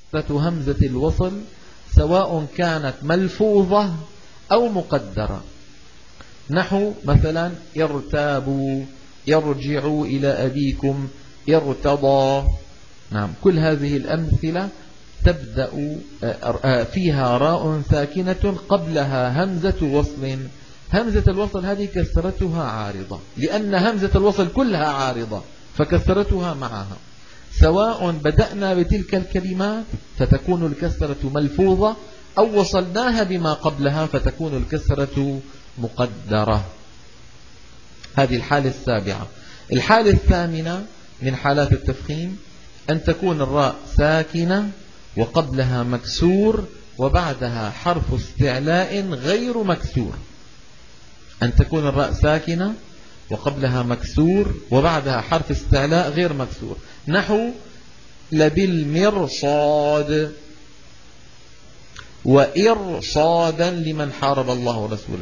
همزة الوصل سواء كانت ملفوظة أو مقدرة. نحو مثلا ارتابوا، ارجعوا إلى أبيكم، ارتضى. نعم، كل هذه الأمثلة تبدأ فيها راء ساكنة قبلها همزة وصل. همزة الوصل هذه كسرتها عارضة، لأن همزة الوصل كلها عارضة فكسرتها معها. سواء بدأنا بتلك الكلمات فتكون الكسرة ملفوظة، أو وصلناها بما قبلها فتكون الكسرة مقدرة. هذه الحالة السابعة. الحالة الثامنة من حالات التفخيم أن تكون الراء ساكنة وقبلها مكسور وبعدها حرف استعلاء غير مكسور. أن تكون الراء ساكنة وقبلها مكسور وبعدها حرف استعلاء غير مكسور. نحو لبالمرصاد، وإرصادا لمن حارب الله ورسوله.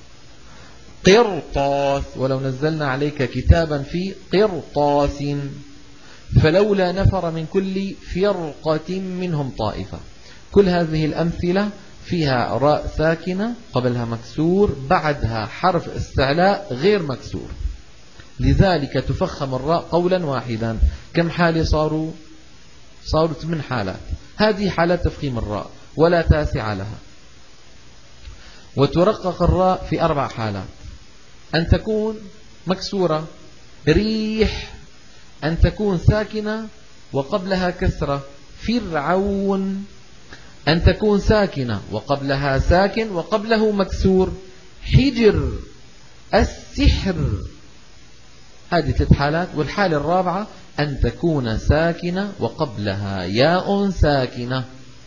قرطاس، ولو نزلنا عليك كتابا في قرطاس، فلولا نفر من كل فرقة منهم طائفة. كل هذه الأمثلة فيها راء ساكنة قبلها مكسور بعدها حرف استعلاء غير مكسور، لذلك تفخم الراء قولا واحدا. كم حالة صاروا 8 حالات. هذه حالات تفخيم الراء ولا تاسع لها. وترقق الراء في 4 حالات: أن تكون مكسورة ريح، أن تكون ساكنة وقبلها كسرة فرعون، أن تكون ساكنة وقبلها ساكن وقبله مكسور حجر السحر. هذه 3 حالات. والحالة الرابعة أن تكون ساكنة وقبلها ياء ساكنة.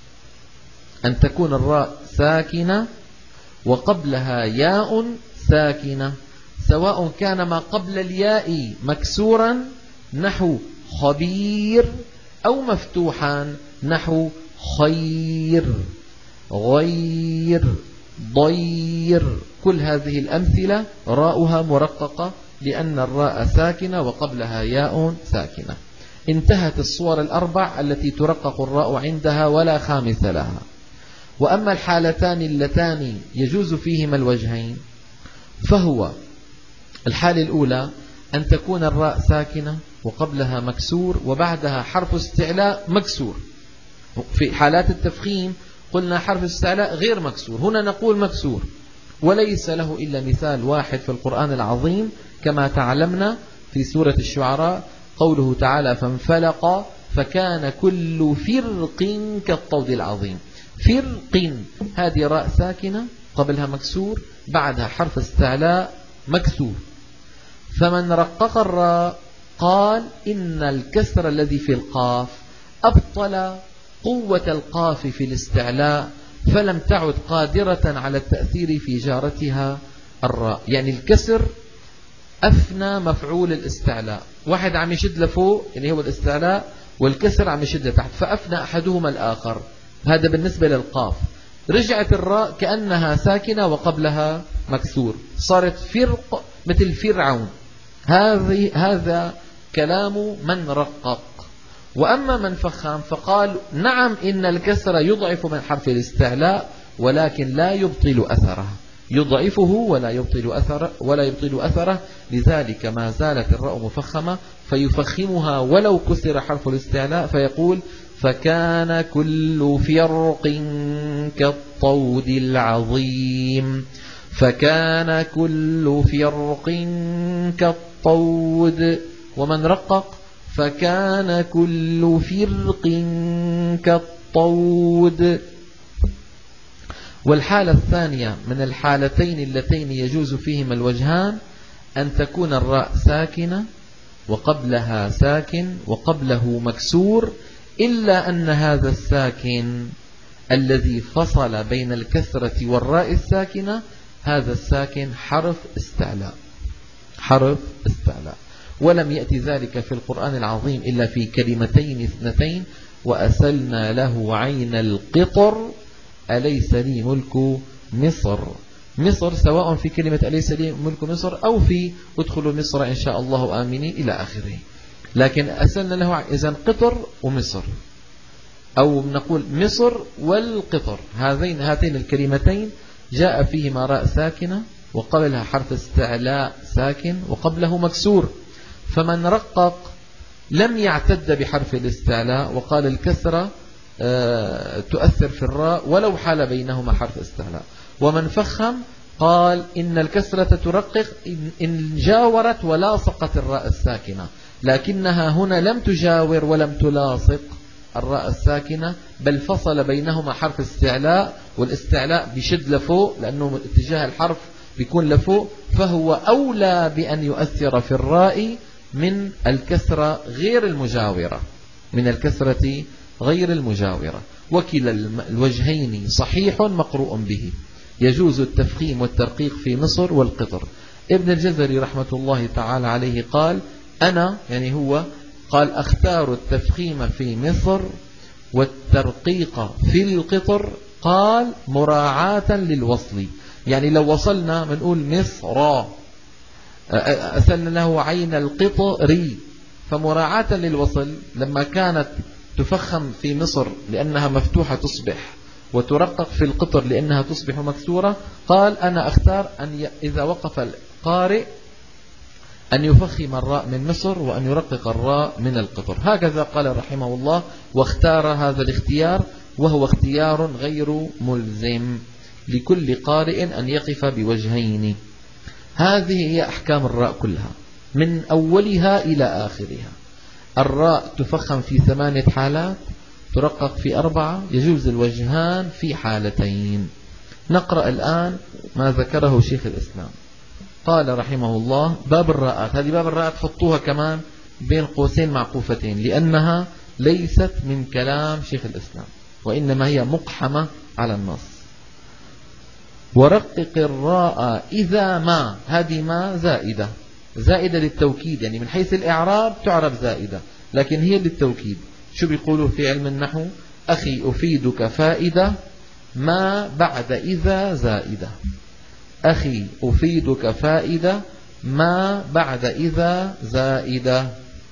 أن تكون الراء ساكنة وقبلها ياء ساكنة، سواء كان ما قبل الياء مكسورا نحو خبير أو مفتوحا نحو خير غير ضير. كل هذه الأمثلة راؤها مرققة لأن الراء ساكنة وقبلها ياء ساكنة. انتهت الصور ال4 التي ترقق الراء عندها ولا خامس لها. وأما الحالتان اللتان يجوز فيهما الوجهين، فهو الحالة الأولى أن تكون الراء ساكنة وقبلها مكسور وبعدها حرف استعلاء مكسور. في حالات التفخيم قلنا حرف استعلاء غير مكسور، هنا نقول مكسور، وليس له إلا مثال واحد في القرآن العظيم كما تعلمنا في سورة الشعراء، قوله تعالى فانفلق فكان كل فرق كالطود العظيم. فرق، هذه راء ساكنة قبلها مكسور بعدها حرف استعلاء مكسور. فمن رقق الراء قال إن الكسر الذي في القاف أبطل قوة القاف في الاستعلاء، فلم تعد قادرة على التأثير في جارتها الراء. يعني الكسر أفنى مفعول الاستعلاء، واحد عم يشد لفوق اللي هو الاستعلاء والكسر عم يشد لتحت، فأفنى أحدهما الآخر. هذا بالنسبة للقاف. رجعت الراء كأنها ساكنة وقبلها مكسور، صارت فرق مثل فرعون. هذا كلام من رقق. وأما من فخم فقال نعم إن الكسر يضعف من حرف الاستعلاء ولكن لا يبطل أثره، يضعفه ولا يبطل أثره، لذلك ما زالت الراء مفخمة فيفخمها ولو كسر حرف الاستعلاء، فيقول فكان كل فرق كالطود العظيم. فكان كل فرق كالطود. ومن رقق فكان كل فرق كالطود. والحالة الثانية من الحالتين اللتين يجوز فيهما الوجهان أن تكون الراء ساكنة وقبلها ساكن وقبله مكسور، إلا أن هذا الساكن الذي فصل بين الكسرة والراء الساكنة هذا الساكن حرف استعلاء، حرف استعلاء. ولم يأتي ذلك في القرآن العظيم إلا في كلمتين اثنتين: وأسلنا له عين القطر أليس لي ملك مصر. مصر سواء في كلمة أليس لي ملك مصر أو في ادخلوا مصر إن شاء الله آمنين إلى آخره، لكن أسلنا له إذن قطر ومصر. أو نقول مصر والقطر، هاتين الكلمتين جاء فيهما راء ساكنة وقبلها حرف استعلاء ساكن وقبله مكسور، فمن رقق لم يعتد بحرف الاستعلاء وقال الكسرة تؤثر في الراء ولو حال بينهما حرف استعلاء، ومن فخم قال إن الكسرة ترقق إن جاورت ولاصقت الراء الساكنة، لكنها هنا لم تجاور ولم تلاصق الراء الساكنة، بل فصل بينهما حرف استعلاء، والاستعلاء بشد لفوق لأنه اتجاه الحرف بيكون لفوق، فهو أولى بأن يؤثر في الراء من الكسرة غير المجاورة، من الكسرة غير المجاورة. وكلا الوجهين صحيح مقروء به، يجوز التفخيم والترقيق في مصر والقطر. ابن الجزري رحمة الله تعالى عليه قال أنا، يعني هو قال أختار التفخيم في مصر والترقيق في القطر، قال مراعاة للوصل، يعني لو وصلنا بنقول مصر أسلنا له عين القطر، فمراعاة للوصل لما كانت تفخم في مصر لأنها مفتوحة تصبح، وترقق في القطر لأنها تصبح مكسورة، قال أنا أختار أن إذا وقف القارئ أن يفخم الراء من مصر وأن يرقق الراء من القطر. هكذا قال رحمه الله، واختار هذا الاختيار وهو اختيار غير ملزم لكل قارئ أن يقف بوجهين. هذه هي أحكام الراء كلها من أولها إلى آخرها. الراء تفخم في 8 حالات، ترقق في 4، يجوز الوجهان في حالتين. نقرأ الآن ما ذكره شيخ الإسلام. قال رحمه الله باب الراءات، هذه باب الراءات حطوها كمان بين قوسين معقوفتين لأنها ليست من كلام شيخ الإسلام وإنما هي مقحمة على النص. ورقق الراء إذا ما، هذه ما زائدة، زائدة للتوكيد، يعني من حيث الإعراب تعرب زائدة لكن هي للتوكيد. شو بيقولوا في علم النحو؟ أخي أفيدك فائدة ما بعد إذا زائدة، أخي أفيدك فائدة ما بعد إذا زائدة.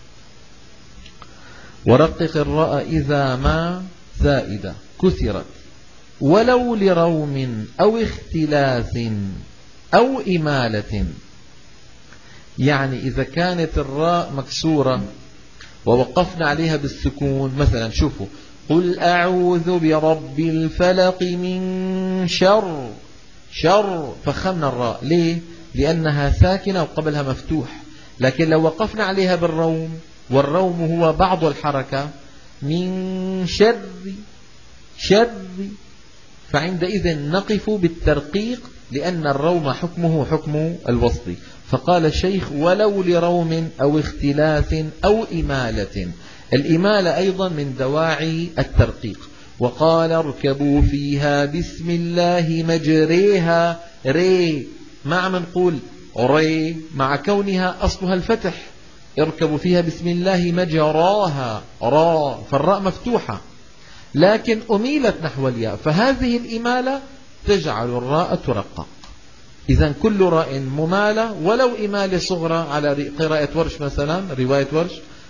ورقق الراء إذا ما زائدة كسرت ولو لروم أو اختلاس أو إمالة، يعني إذا كانت الراء مكسورة ووقفنا عليها بالسكون، مثلا شوفوا قل أعوذ برب الفلق من شر، شر فخمنا الراء، ليه؟ لأنها ساكنة وقبلها مفتوح. لكن لو وقفنا عليها بالروم، والروم هو بعض الحركة، من شر شر، فعندئذ نقف بالترقيق لأن الروم حكمه حكم الوصل. فقال الشيخ ولو لروم أو اختلاس أو إمالة، الإمالة أيضا من دواعي الترقيق. وقال اركبوا فيها بسم الله مجريها، ري ما عم نقول ري مع كونها أصلها الفتح، اركبوا فيها بسم الله مجراها را، فالراء مفتوحة لكن أميلت نحو الياء، فهذه الإمالة تجعل الراء ترقق. إذن كل راء ممالة ولو إمالة صغرى على قراءة ورش مثلا، رواية ورش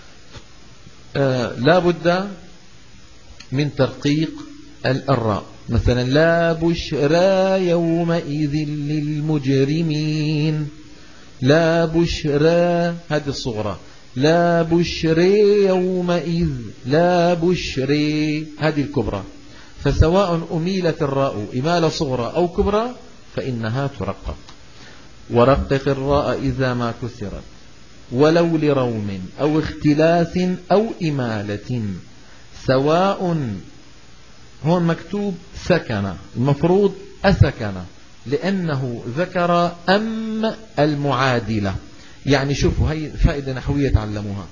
لا بد من ترقيق الراء. مثلا لا بشرى يومئذ للمجرمين، لا بشرى هذه الصغرى، لا بشري يومئذ، لا بشري هذه الكبرى. فسواء أميلت الراء إمالة صغرى أو كبرى فإنها ترقق. ورقق الراء إذا ما كسرت ولو لروم أو اختلاس أو إمالة، سواء، هون مكتوب سكن، المفروض أسكن لأنه ذكر أم المعادلة. يعني شوفوا هي فائدة نحوية تعلموها.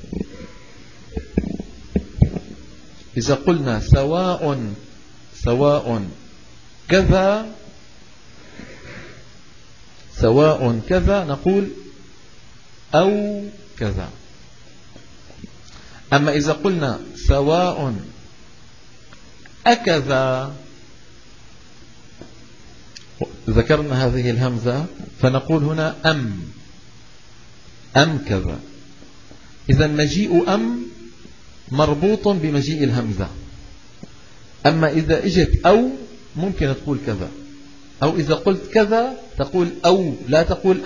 إذا قلنا سواء كذا، سواء كذا نقول أو كذا. أما إذا قلنا سواء أكذا، ذكرنا هذه الهمزة فنقول هنا أم كذا. إذا مجيء أم مربوط بمجيء الهمزة، أما إذا إجت أو ممكن تقول كذا، أو إذا قلت كذا تقول أو، لا تقول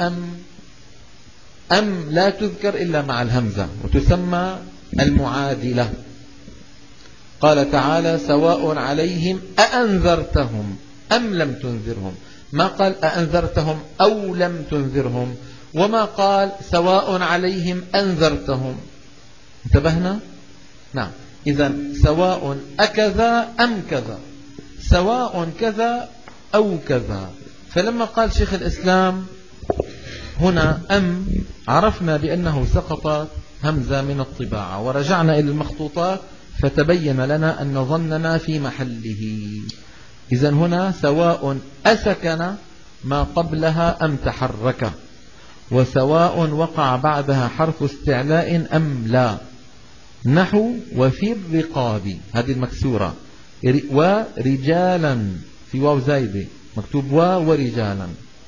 أم لا تذكر إلا مع الهمزة وتسمى المعادلة. قال تعالى سواء عليهم أأنذرتهم أم لم تنذرهم، ما قال أأنذرتهم أو لم تنذرهم، وما قال سواء عليهم أنذرتهم. انتبهنا؟ نعم. إذن سواء أكذا أم كذا، سواء كذا أو كذا. فلما قال شيخ الإسلام هنا أم عرفنا بأنه سقطت همزة من الطباعة، ورجعنا إلى المخطوطات فتبين لنا أن ظننا في محله. إذن هنا سواء أسكن ما قبلها أم تحرك، وسواء وقع بعدها حرف استعلاء أم لا. نحو وفي الرقاب، هذه المكسورة، ورجالا في واو زايدة مكتوب ورجالا،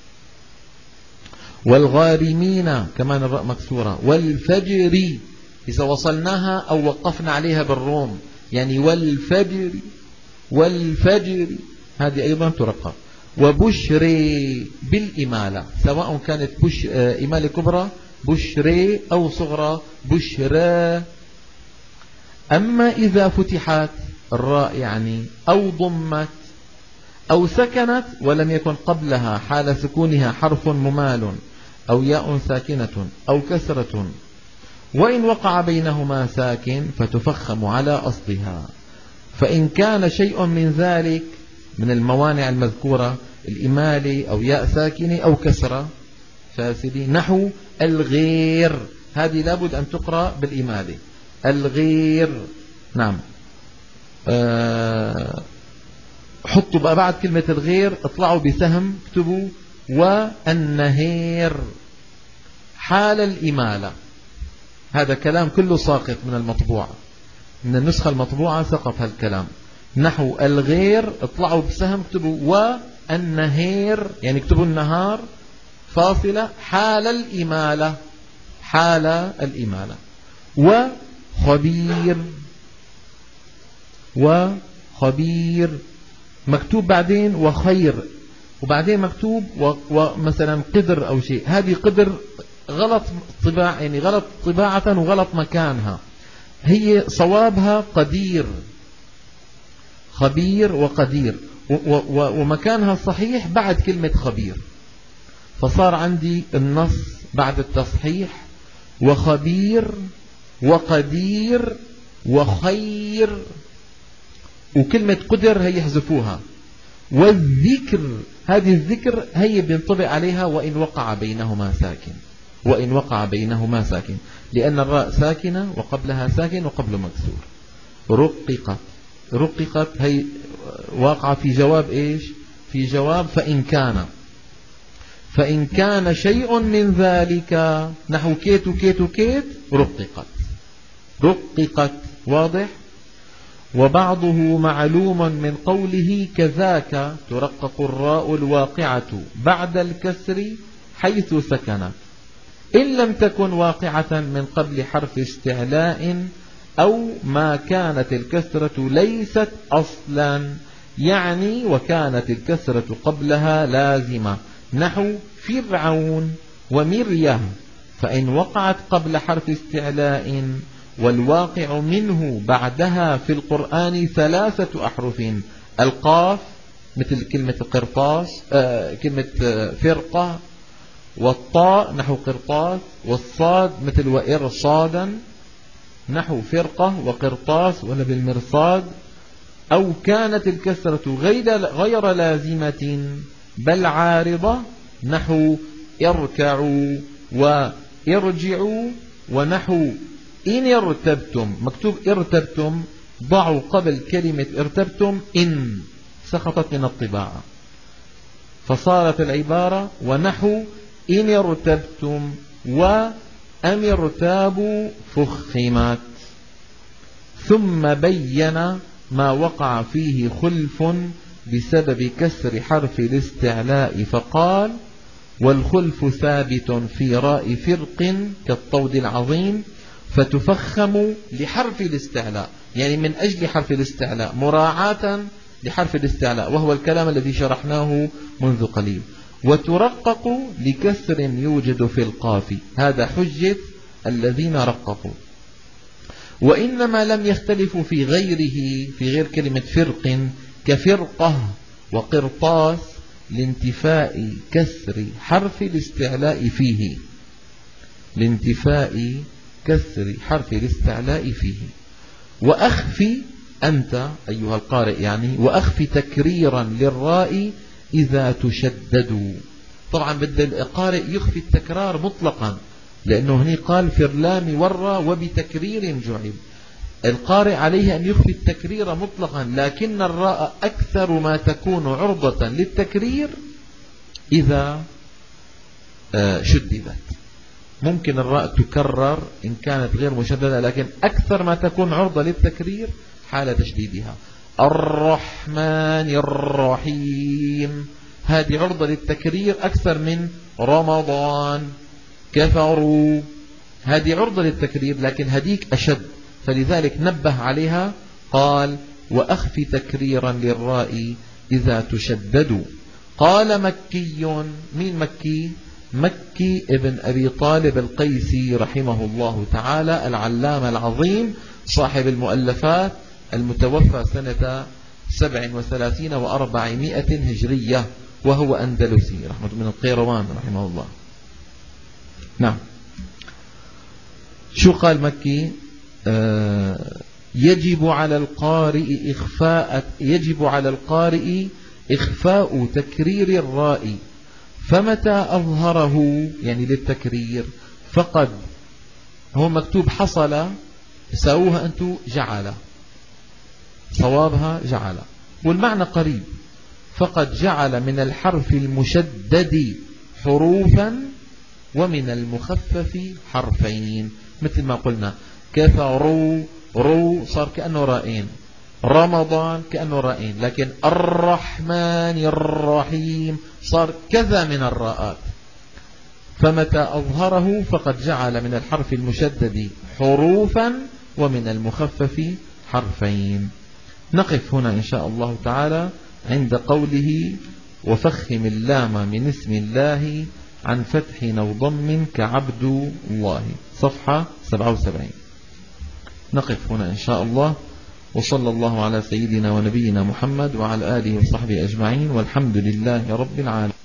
والغارمين كمان الراء مكسورة، والفجر إذا وصلناها أو وقفنا عليها بالروم يعني والفجر هذه أيضا ترقى. وبشري بالإمالة، سواء كانت إمالة كبرى بشري أو صغرى بشرى. أما إذا فتحت الراء يعني أو ضمت أو سكنت ولم يكن قبلها حال سكونها حرف ممال أو ياء ساكنة أو كسرة، وإن وقع بينهما ساكن فتفخم على أصلها. فإن كان شيء من ذلك من الموانع المذكورة الإمالة أو ياء ساكنة أو كسرة فاسدة، نحو الغير، هذه لابد أن تقرأ بالإمالة الغير. نعم. حطوا بقى بعد كلمة الغير اطلعوا بسهم اكتبوا والنهير حال الإمالة. هذا كلام كله ساقط من المطبوعة، من النسخة المطبوعة سقط هالكلام. نحو الغير اطلعوا بسهم اكتبوا والنهير، يعني اكتبوا النهار فاصلة حال الإمالة، حال الإمالة. وخبير مكتوب بعدين وخير، وبعدين مكتوب ومثلا قدر أو شيء، هذه قدر غلط طباعة، يعني غلط طباعة وغلط مكانها، هي صوابها قدير، خبير وقدير، ومكانها الصحيح بعد كلمة خبير. فصار عندي النص بعد التصحيح وخبير وقدير وخير، وكلمة قدر هي يحذفوها. والذكر، هذه الذكر هي بينطبق عليها وإن وقع بينهما ساكن، وإن وقع بينهما ساكن، لأن الراء ساكنة وقبلها ساكن وقبل مكسور. رققت هي واقعة في جواب إيش؟ في جواب فإن كان شيء من ذلك، نحو كيت وكيت وكيت رققت. واضح؟ وبعضه معلوم من قوله كذاك ترقق الراء الواقعة بعد الكسر حيث سكنت، إن لم تكن واقعة من قبل حرف استعلاء أو ما كانت الكسرة ليست أصلا، يعني وكانت الكسرة قبلها لازمة. نحو فرعون ومريم، فإن وقعت قبل حرف استعلاء والواقع منه بعدها في القرآن 3 أحرف، القاف مثل كلمة قرطاس، كلمة فرقة، والطاء نحو قرطاس، والصاد مثل وإرصادا نحو فرقة وقرطاس ولا بالمرصاد، أو كانت الكسرة غير لازمة بل عارضة، نحو اركعوا وارجعوا. ونحو إن ارتبتم، مكتوب ارتبتم، ضعوا قبل كلمة ارتبتم إن، سقطت من الطباعة فصارت العبارة ونحو إن ارتبتم وأم ارتابوا فخمت. ثم بين ما وقع فيه خلف بسبب كسر حرف الاستعلاء فقال والخلف ثابت في راء فرق كالطود العظيم، فتفخم لحرف الاستعلاء، يعني من أجل حرف الاستعلاء مراعاة لحرف الاستعلاء، وهو الكلام الذي شرحناه منذ قليل. وترقق لكسر يوجد في القاف، هذا حجة الذين رققوا. وإنما لم يختلفوا في غيره، في غير كلمة فرق كفرقة وقرطاس، لانتفاء كسر حرف الاستعلاء فيه، لانتفاء كسر حرف الاستعلاء فيه. وأخفي أنت أيها القارئ، يعني وأخفي تكريرا للراء إذا تشدد. طبعا بدأ القارئ يخفي التكرار مطلقا، لأنه هنا قال في اللام والراء وبتكرير جعل. القارئ عليه أن يخفي التكرير مطلقا، لكن الراء أكثر ما تكون عرضة للتكرير إذا شددت. ممكن الراء تكرر إن كانت غير مشددة، لكن أكثر ما تكون عرضة للتكرير حال تشديدها. الرحمن الرحيم، هذه عرضة للتكرير أكثر من رمضان. كفروا، هذه عرضة للتكرير لكن هديك أشد، فلذلك نبه عليها قال وأخفي تكريرا للراء إذا تشدد. قال مكي، من مكي؟ مكي ابن أبي طالب القيسي رحمه الله تعالى، العلامة العظيم صاحب المؤلفات، المتوفى سنة 37 و400 هجرية، وهو أندلسي رحمة من القيروان رحمه الله. نعم. شو قال مكي؟ يجب على القارئ إخفاء تكرير الراء، فمتى أظهره يعني للتكرير فقد، هو مكتوب حصل، ساووها أنتم جعل، صوابها جعل، والمعنى قريب. فقد جعل من الحرف المشدد حروفا ومن المخفف حرفين، مثل ما قلنا كفروا، رو صار كأنه رائين، رمضان كأنه رائين، لكن الرحمن الرحيم صار كذا من الراءات. فمتى أظهره فقد جعل من الحرف المشدد حروفا ومن المخفف حرفين. نقف هنا إن شاء الله تعالى عند قوله وفخم اللام من اسم الله عن فتح أو ضم كعبد الله، صفحة 77. نقف هنا إن شاء الله، وصلى الله على سيدنا ونبينا محمد وعلى آله وصحبه أجمعين، والحمد لله رب العالمين.